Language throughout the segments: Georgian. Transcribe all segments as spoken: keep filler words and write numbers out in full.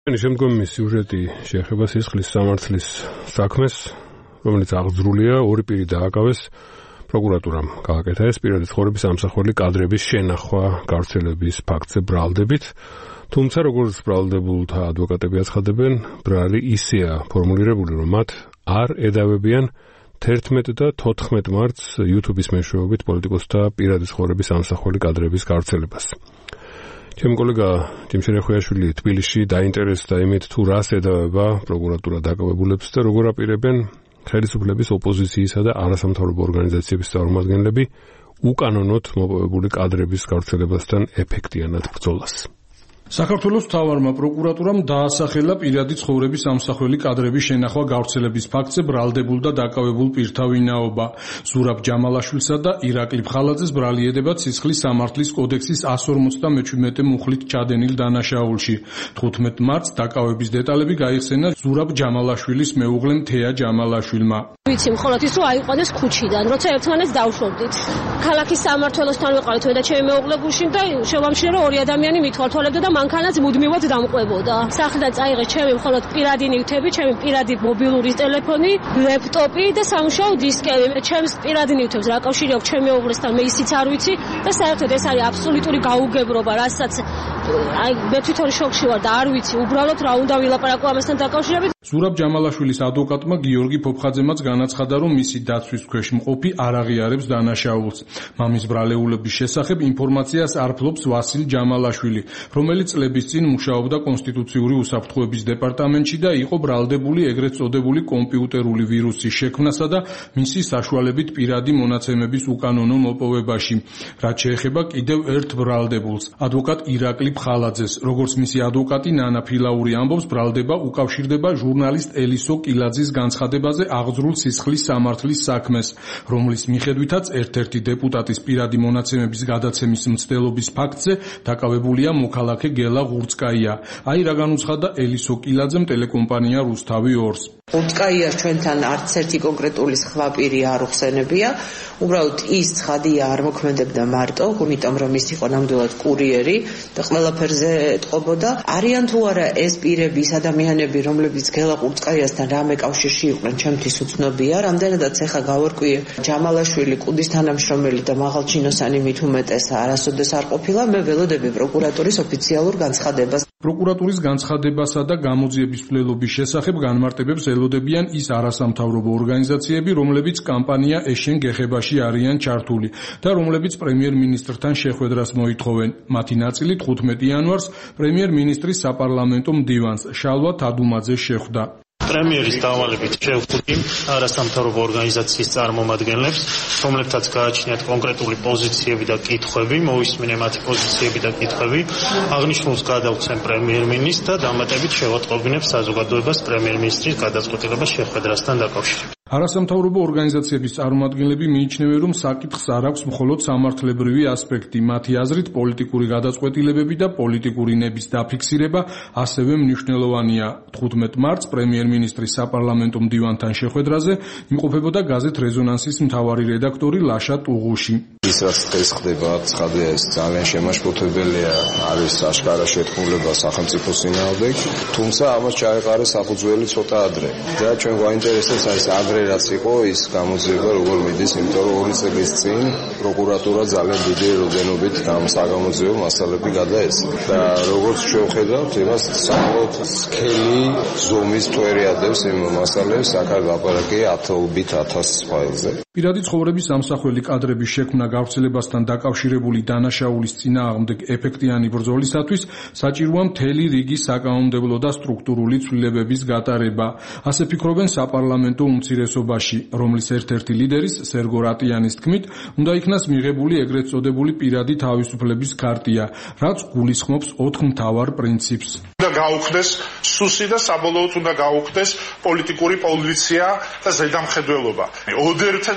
შემდგომი სიუჟეტი შეეხება სისხლის სამართლის საქმეს, რომელიც აღძრულია ორი პირი დააკავეს პროკურატურამ გააკეთა ეს პირადი ცხოვრების ამსახველი კადრების შენახვა გავრცელების ფაქტზე ბრალდებით, თუმცა როგორც ბრალდებულთა ადვოკატები აცხადებენ, ბრალი ისეა ფორმულირებული, რომ მათ არ ედავებიან თერთმეტ და თოთხმეტ მარტს YouTube-ის მეშვეობით პოლიტიკოსთა პირადი ცხოვრების ამსახველი კადრების გავრცელებას. ჩემი კოლეგა ტიმშენ ხვიაშვილი თბილისში დაინტერესდა იმით, თუ რას ედავება პროკურატურა დაკავებულებს და როგორ აპირებენ ხელისუფლების ოპოზიციისა და არასამთავრობო ორგანიზაციების წარმომადგენლები უკანონოდ მოპოვებული კადრების გავრცელებასთან ეფექტიანად ბრძოლას. საქართველოს მთავარმა პროკურატურამ დაასახელა პირადი ცხოვრების ამსახველი კადრების შენახვა გავრცელების ფაქტზე ბრალდებულ და დაკავებულ პირთა ვინაობა. ზურაბ ჯამალაშვილსა და ირაკლი ფხალაძეს ბრალი ედება სისხლის სამართლის კოდექსის εκατს ორმოცდამეჩვიდმეტე მუხლით ჩადენილ დანაშაულში. თხუთმეტ მარტს დაკავების დეტალები გაიხსენა ზურაბ ჯამალაშვილის მეუღლემ თეა ჯამალაშვილმა. ვიცი მხოლოდ ის რომ აიყვანეს ქუჩიდან, როცა ერთმანეთს დავშორდით. ქალაქის სამმართველოსთან ვიყავით მე და ჩემი მეუღლე გუშინ და შევამჩნიე რომ ორი ადამიანი მithვალთვალებდა და მანქანაც მუდმივად დამყვებოდა. სახლიდან წაიღე ჩემი მხოლოდ პირადი ნივთები, ჩემი პირადი მობილური ტელეფონი, ლეპტოპი და სამუშაო დისკები. ჩემს პირადი ნივთებს რა კავშირი აქვს ჩემი მეუღლესთან, მე ისიც არ ვიცი და საერთოდ ეს არის აბსოლუტური გაუგებრობა, რასაც აი მე თვითონ შოკში ვარ და არ ვიცი უბრალოდ რა უნდა ვილაპარაკო ამასთან დაკავშირებით. ზურაბ ჯამალაშვილის ადვოკატმა გიორგი ფოფხაძემაც განაცხადა, რომ მისი დაცვის ქვეშ მყოფი არ აღიარებს დანაშაულს. მამის ბრალეულების შესახებ ინფორმაციას არ ფლობს ვასილ ჯამალაშვილი, რომელიც წლების წინ მუშაობდა კონსტიტუციური უსაფრთხოების დეპარტამენტში და იყო ბრალდებული ეგრეთ წოდებული კომპიუტერული ვირუსის შექმნასა და მისი საშუალებით პირადი მონაცემების უკანონო მოპოვებაში. რაც შეეხება კიდევ ერთ ბრალდებულს, ადვოკატ ირაკლი ფხალაძეს, როგორც მისი ადვოკატი ნანა ფილაური ამბობს, ბრალდება უკავშირდება ჟურნალისტ ელისო კილაძის განცხადებაზე აღძრულ სისხლის სამართლის საქმეს, რომლის მიხედვითაც ერთ-ერთი დეპუტატის პირადი მონაცემების გადაცემის მცდელობის ფაქტზე დაკავებულია მოქალაქე გელა ღურწკაია. აი რა განუცხადა ელისო კილაძემ ტელეკომპანია რუსთავი ორს. ღურწკაიას ჩვენთან არც ერთი კონკრეტული სხვაპირი არ უხსენებია, უბრალოდ ის ცხადია არ მოქმედებდა მარტო, იმიტომ რომ ის იყო ნამდვილად კურიერი და ყველაფერზე ეთყობოდა. არიან თუ არა ეს პირები, ის ადამიანები, რომლებიც გელა ღურწკაიასთან რამე კავშირში იყვნენ, ჩემთვის უცნობია. რამდენადაც ეხა გავარკვიე ჯამალაშვილი კუდის თანამშრომელი და მაღალჩინოსანი მით უმეტეს არასოდეს არ ყოფილა, მე ველოდები პროკურატურის ოფიციალურ განცხადებას. პროკურატურის განცხადებასა და გამოძიების მცდელობის შესახებ განმარტებებს ელოდებიან ის არასამთავრობო ორგანიზაციები, რომლებიც კამპანია ეშენ გეხებაში არიან ჩართული და რომლებიც პრემიერ-მინისტრთან შეხვედრას მოითხოვენ. მათი ნაწილი თხუთმეტი იანვარს პრემიერ-მინისტრის საპარლამენტო მდივანს შალვა თადუმაძეს შეხვდა. პრემიერის დავალებით შევხვდი არასამთავრობო ორგანიზაციის წარმომადგენლებს, რომლებთაც გააჩნიათ კონკრეტული პოზიციები და კითხვები, მოვისმინე მათი პოზიციები და კითხვები, აღნიშნულს გადავცემ პრემიერ-მინისტრს და დამატებით შევატყობინებ საზოგადოებას პრემიერ-მინისტრის გადაწყვეტილებას შეხვედრასთან დაკავშირებით. არასამთავრობო ორგანიზაციების წარმომადგენლები მიიჩნევენ, რომ საკითხს არ აქვს მხოლოდ სამართლებრივი ასპექტი. მათი აზრით, პოლიტიკური გადაწყვეტილებები და პოლიტიკური ნების დაფიქსირება ასევე მნიშვნელოვანია. თხუთმეტ მარტს პრემიერ-მინისტრის საპარლამენტო მდივანთან შეხვედრაზე იმყოფებოდა გაზეთ რეზონანსის მთავარი რედაქტორი ლაშა ტუღუში. ის რაც დღეს ხდება, ცხადია ეს ძალიან შემაშფოთებელია, არის აშკარა შეთქმულება სახელმწიფოს წინააღმდეგ, თუმცა ამას ჩაეყარა საფუძველი ცოტა ადრე. და ჩვენ გვაინტერესებს არის ადრე რაც იყო ის გამოძიება როგორ მიდის, იმიტომ რომ ორი წლის წინ პროკურატურა ძალიან დიდი როდენობით ამ საგამოძიებო მასალები გადაეცა. და როგორც შევხედავთ, იმას საკმაოდ სქელი ზომის წვერი ადევს იმ მასალებს, აქ ლაპარაკია ათობით ათას ფაილზე. პირადი ცხოვრების ამსახველი კადრების შექმნა გავრცელებასთან დაკავშირებული დანაშაულის წინააღმდეგ ეფექტიანი ბრძოლისათვის საჭიროა მთელი რიგი საკანონმდებლო და სტრუქტურული ცვლილებების გატარება. ასე ფიქრობენ საპარლამენტო უმცირესობაში, რომლის ერთ-ერთი ლიდერის სერგო რატიანის თქმით, უნდა იქნას მიღებული ეგრეთ წოდებული პირადი თავისუფლების ქარტია, რაც გულისხმობს ოთხ მთავარ პრინციპს. უნდა გაუქმდეს სუსი და საბოლოოდ უნდა გაუქმდეს პოლიტიკური პოლიცია და ზედამხედველობა. ოდერთი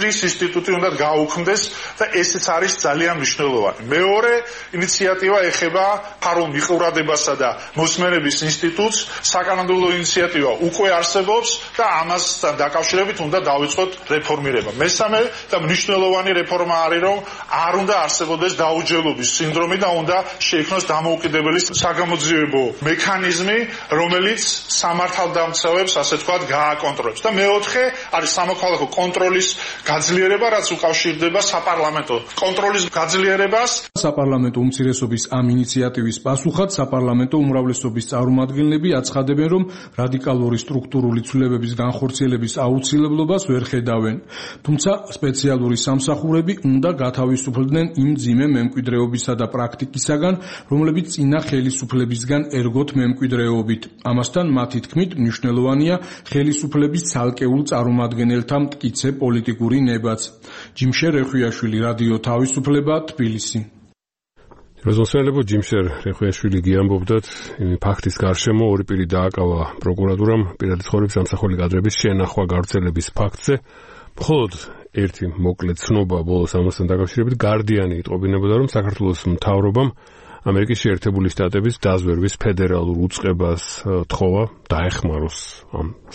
კადრის ინსტიტუტი უნდა გაუქმდეს და ესეც არის ძალიან მნიშვნელოვანი. მეორე ინიციატივა ეხება ფარულ მიყურადებასა და მოსმენების ინსტიტუტს. საკანონმდებლო ინიციატივა უკვე არსებობს და ამასთან დაკავშირებით უნდა დავიწყოთ რეფორმირება. მესამე და მნიშვნელოვანი რეფორმა არის, რომ არ უნდა არსებობდეს დაუჯელობის სინდრომი და უნდა შეიქმნას დამოუკიდებელი საგამოძიებო მექანიზმი, რომელიც სამართალდამცავებს, ასე ვთქვათ, გააკონტროლებს. და მეოთხე არის სამოქალაქო კონტროლის გაძლიერება, რაც უკავშირდება საპარლამენტო კონტროლის გაძლიერებას. საპარლამენტო უმცირესობის ამ ინიციატივის პასუხად საპარლამენტო უმრავლესობის წარმომადგენლები აცხადებენ, რომ რადიკალური სტრუქტურული ცვლილებების განხორციელების აუცილებლობას ვერ ხედავენ. თუმცა სპეციალური სამსახურები უნდა გათავისუფლდნენ იმ მძიმე მემკვიდრეობისა და პრაქტიკისაგან, რომლებიც წინა ხელისუფლებისგან ერგოთ მემკვიდრეობით. ამასთან მათი თქმით მნიშვნელოვანია ხელისუფლების ცალკეულ წარმომადგენელთა მტკიცე პოლიტიკური ნებაც. ჯიმშერ რეხვიაშვილი, რადიო თავისუფლება, თბილისი. როზმოსმენელებო, ჯიმშერ რეხვიაშვილი გიამბობდათ იმ ფაქტის გარშემო ორი პირი დააკავა პროკურატურამ პირადი ცხოვრების ამსახველი კადრების შენახვა გავრცელების ფაქტზე. მხოლოდ ერთი მოკლე ცნობა ბოლოს ამასთან დაკავშირებით გარდიანი იტყობინებოდა, რომ საქართველოს მთავრობამ ამერიკის შეერთებული შტატების დაზვერვის ფედერალურ უწყებას თხოვა დაეხმაროს ამ